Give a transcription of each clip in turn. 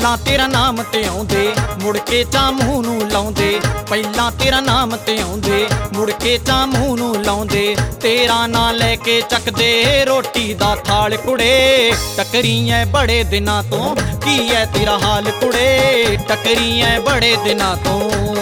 ਪਹਿਲਾਂ ਤੇਰਾ ਨਾਮ ਤੇ ਆਉਂਦੇ ਮੁੜ ਕੇ ਚਾਹ ਮੂੰਹ ਨੂੰ ਲਾਉਂਦੇ। ਪਹਿਲਾਂ ਤੇਰਾ ਨਾਮ ਤੇ ਆਉਂਦੇ ਮੁੜ ਕੇ ਚਾਹ ਮੂੰਹ ਨੂੰ ਲਾਉਂਦੇ। ਤੇਰਾ ਨਾਂ ਲੈ ਕੇ ਚੱਕਦੇ ਰੋਟੀ ਦਾ ਥਾਲ ਕੁੜੇ। ਟੱਕਰੀ ਐ ਬੜੇ ਦਿਨਾਂ ਤੋਂ ਕੀ ਐ ਤੇਰਾ ਹਾਲ ਕੁੜੇ। ਟੱਕਰੀ ਐ ਬੜੇ ਦਿਨਾਂ ਤੋਂ।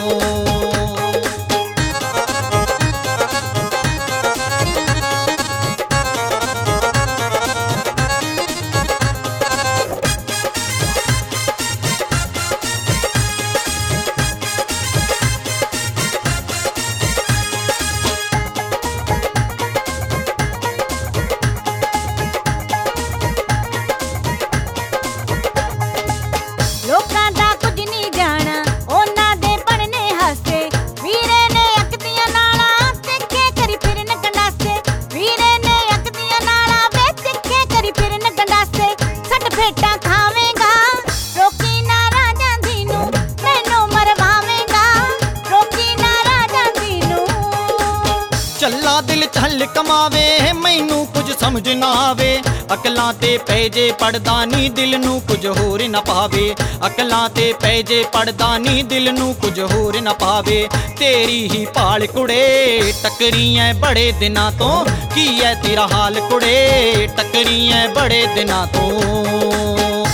ਲੋਕਾਂ ਦਾ ਕੁਝ ਨਹੀਂ ਜਾਣਾ ਉਹਨਾਂ ਦੇ ਬਣਨੇ ਹਾਸੇ। ਵੀਰੇ ਨੇ ਅੱਖ ਦੀਆਂ ਨਾਲਾਂ ਦੇਖੇ ਕਰੀ ਫਿਰਨ ਗੰਡਾਸੇ। ਵੀਰੇ ਨੇ ਅੱਖ ਦੀਆਂ ਨਾਲਾਂ ਵੇ ਦੇਖੇ ਕਰੀ ਫਿਰਨ ਗੰਡਾਸੇ। ਸੱਟ ਫੇਟਾਂ ਖਾਵੇਂਗਾ ਰੋਕੀ ਨਾ ਰਾਜਾਂ ਦੀ ਨੂੰ ਮੈਨੂੰ ਮਰਵਾਵੇਂਗਾ ਰੋਕੀ ਨਾ ਰਾਜਾਂ ਦੀ ਨੂੰ। ਚੱਲਾ ਦਿਲ ਛਲ ਕਮਾਵੇ ਮੈਨੂੰ ਕੁਝ ਸਮਝ ਨਾ ਆਵੇ। ਅਕਲਾਂ ਤੇ ਪੈ ਜੇ ਪੜਦਾ ਨੀ ਦਿਲ ਨੂੰ ਕੁਝ ਹੋਰ ਨਾ ਪਾਵੇ। ਅਕਲਾਂ ਤੇ ਪੈ ਜੇ ਪੜਦਾ ਨੀ ਦਿਲ ਨੂੰ ਕੁਝ ਹੋਰ ਨਾ ਪਾਵੇ। ਤੇਰੀ ਹੀ ਭਾਲ ਕੁੜੇ ਟੱਕਰੀ ਐ ਬੜੇ ਦਿਨਾਂ ਤੋਂ ਕੀ ਐ ਤੇਰਾ ਹਾਲ ਕੁੜੇ। ਟੱਕਰੀ ਐ ਬੜੇ ਦਿਨਾਂ ਤੋਂ।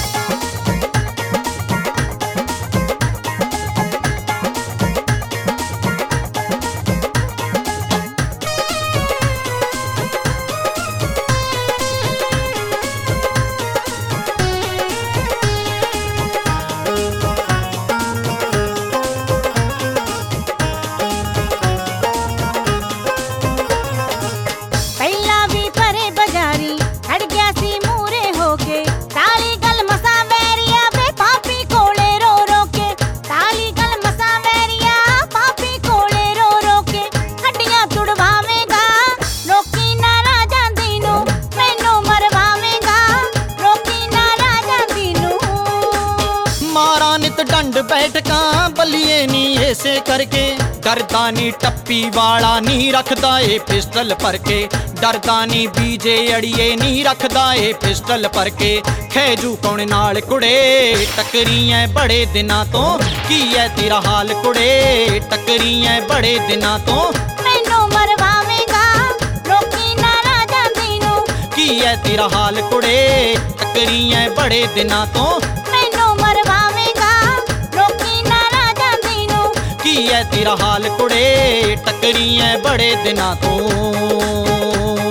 ਪਹਿਲਾਂ ਵੀ ਪਰੇ ਬਜ਼ਾਰੀ ਹਟ ਗਿਆ ਸੀ ਮੂਰੇ ਹੋ ਕੇ। ਤਾਲੀ ਗੱਲ ਮਸਾਂ ਵੈਰੀਆ ਵੇ ਪਾਪੀ ਕੋਲੇ ਰੋ ਰੋ ਕੇ। ਤਾਲੀ ਗੱਲ ਮਸਾਂ ਵੈਰੀਆ ਪਾਪੀ ਕੋਲੇ ਰੋ ਰੋ ਕੇ। ਹੱਡੀਆਂ ਤੁੜਵਾਵੇਂਗਾ ਰੋਕੀ ਨਾ ਰਾਜਾਂ ਦੀ ਨੂੰ ਮੈਨੂੰ ਮਰਵਾਵੇਂਗਾ ਰੋਕੀ ਨਾ ਰਾਜਾਂ ਦੀ ਨੂੰ। ਮਾਰਾਂ ਨਿਤ ਡੰਡ ਬੈਠਕਾਂ ਬੱਲੀਏ ਨੀ ਏਸੇ ਕਰਕੇ। ਡਰਦਾ ਨੀ ਟੱਪੀ ਵਾਲਾ ਨੀ ਰੱਖਦਾ ਏ ਪਿਸਟਲ ਭਰ ਕੇ। ਡਰਦਾ ਨੀ ਬੀਜੇ ਅੜੀਏ ਨੀ ਰੱਖਦਾ ਏ ਪਿਸਟਲ ਭਰ ਕੇ। ਖੈਜੂ ਕੌਣ ਨਾਲ ਕੁੜੇ ਟੱਕਰੀ ਐ ਬੜੇ ਦਿਨਾਂ ਤੋਂ ਕੀ ਐ ਤੇਰਾ ਹਾਲ ਕੁੜੇ। ਟੱਕਰੀ ਐ ਬੜੇ ਦਿਨਾਂ ਤੋਂ ਮੈਨੂੰ ਮਰਵਾਵੇਂਗਾ ਰੋਕੀ ਨਾ ਰਾਜਾਂ ਦੀ ਨੂੰ ਕੀ ਐ ਤੇਰਾ ਹਾਲ ਕੁੜੇ। ਟੱਕਰੀ ਐ ਬੜੇ ਦਿਨਾਂ ਤੋਂ ਮੈਨੂੰ ਮਰਵਾਵੇਂਗਾ ਰੋਕੀ ਨਾ ਰਾਜਾਂ ਦੀ ਨੂੰ ਕੀ ਐ ਤੇਰਾ ਹਾਲ ਕੁੜੇ। ਟੱਕਰੀ ਐ ਬੜੇ ਦਿਨਾਂ ਤੋਂ।